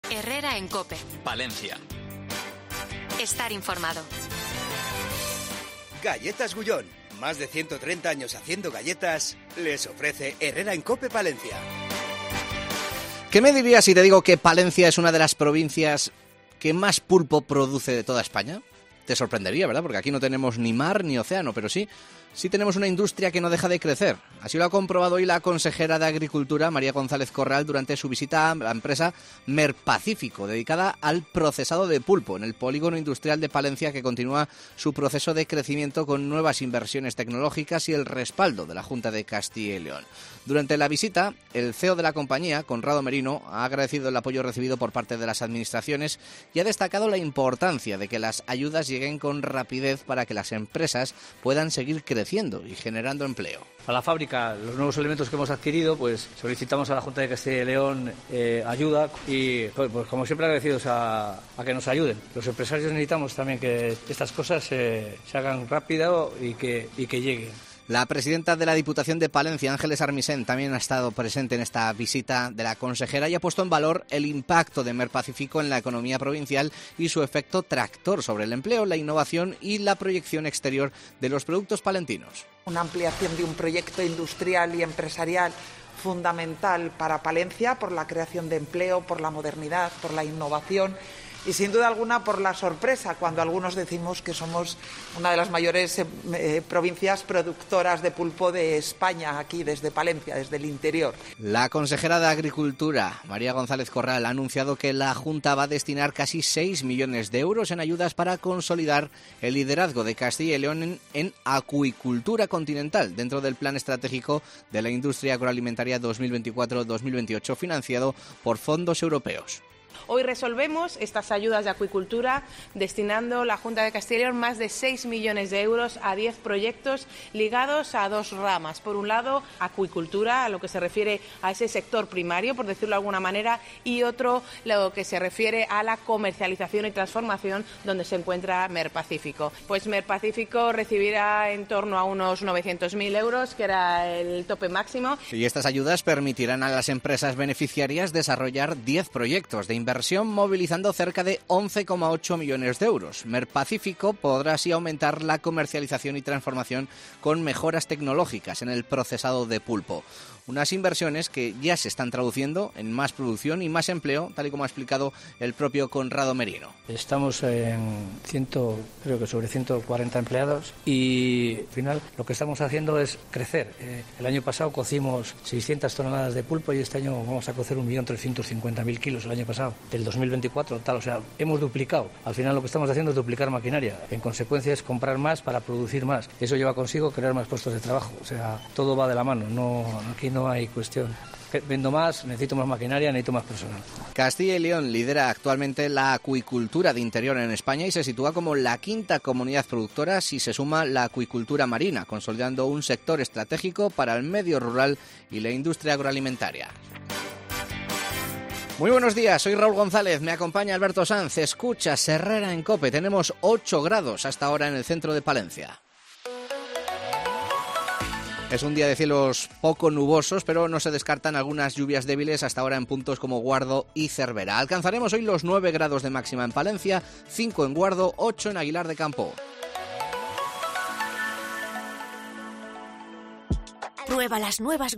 Herrera en COPE. Palencia. Estar informado. Galletas Gullón. Más de 130 años haciendo galletas, les ofrece Herrera en COPE Palencia. ¿Qué me dirías si te digo que Palencia es una de las provincias que más pulpo produce de toda España? Te sorprendería, ¿verdad? Porque aquí no tenemos ni mar ni océano, pero sí tenemos una industria que no deja de crecer. Así lo ha comprobado hoy la consejera de Agricultura, María González Corral, durante su visita a la empresa Merpacífico, dedicada al procesado de pulpo, en el polígono industrial de Palencia, que continúa su proceso de crecimiento con nuevas inversiones tecnológicas y el respaldo de la Junta de Castilla y León. Durante la visita, el CEO de la compañía, Conrado Merino, ha agradecido el apoyo recibido por parte de las administraciones y ha destacado la importancia de que las ayudas lleguen con rapidez para que las empresas puedan seguir creciendo y generando empleo. A la fábrica, los nuevos elementos que hemos adquirido, pues solicitamos a la Junta de Castilla y León ayuda y, pues como siempre, agradecidos a que nos ayuden. Los empresarios necesitamos también que estas cosas se hagan rápido y que lleguen. La presidenta de la Diputación de Palencia, Ángeles Armisen, también ha estado presente en esta visita de la consejera y ha puesto en valor el impacto de Merpacífico en la economía provincial y su efecto tractor sobre el empleo, la innovación y la proyección exterior de los productos palentinos. Una ampliación de un proyecto industrial y empresarial fundamental para Palencia por la creación de empleo, por la modernidad, por la innovación y sin duda alguna por la sorpresa cuando algunos decimos que somos una de las mayores provincias productoras de pulpo de España, aquí desde Palencia, desde el interior. La consejera de Agricultura, María González Corral, ha anunciado que la Junta va a destinar casi 6 millones de euros en ayudas para consolidar el liderazgo de Castilla y León en acuicultura continental dentro del Plan Estratégico de la Industria Agroalimentaria 2024-2028 financiado por fondos europeos. Hoy resolvemos estas ayudas de acuicultura destinando la Junta de Castilla y León más de 6 millones de euros a 10 proyectos ligados a dos ramas. Por un lado, acuicultura, a lo que se refiere a ese sector primario, por decirlo de alguna manera, y otro, lo que se refiere a la comercialización y transformación, donde se encuentra Merpacífico. Pues Merpacífico recibirá en torno a unos 900.000 euros, que era el tope máximo. Y estas ayudas permitirán a las empresas beneficiarias desarrollar 10 proyectos de inversión, movilizando cerca de 11,8 millones de euros. Merpacífico podrá así aumentar la comercialización y transformación con mejoras tecnológicas en el procesado de pulpo. Unas inversiones que ya se están traduciendo en más producción y más empleo, tal y como ha explicado el propio Conrado Merino. Estamos en creo que sobre 140 empleados y al final lo que estamos haciendo es crecer. El año pasado cocimos 600 toneladas de pulpo y este año vamos a cocer 1.350.000 kilos el año pasado. Del 2024 tal, o sea, hemos duplicado. Al final lo que estamos haciendo es duplicar maquinaria. En consecuencia es comprar más para producir más. Eso lleva consigo crear más puestos de trabajo. O sea, todo va de la mano. Aquí no hay cuestión. Vendo más, necesito más maquinaria, necesito más personal. Castilla y León lidera actualmente la acuicultura de interior en España y se sitúa como la quinta comunidad productora si se suma la acuicultura marina, consolidando un sector estratégico para el medio rural y la industria agroalimentaria. Muy buenos días, soy Raúl González, me acompaña Alberto Sanz, escucha Herrera en COPE, tenemos 8 grados hasta ahora en el centro de Palencia. Es un día de cielos poco nubosos, pero no se descartan algunas lluvias débiles hasta ahora en puntos como Guardo y Cervera. Alcanzaremos hoy los 9 grados de máxima en Palencia, 5 en Guardo, 8 en Aguilar de Campo. Prueba las nuevas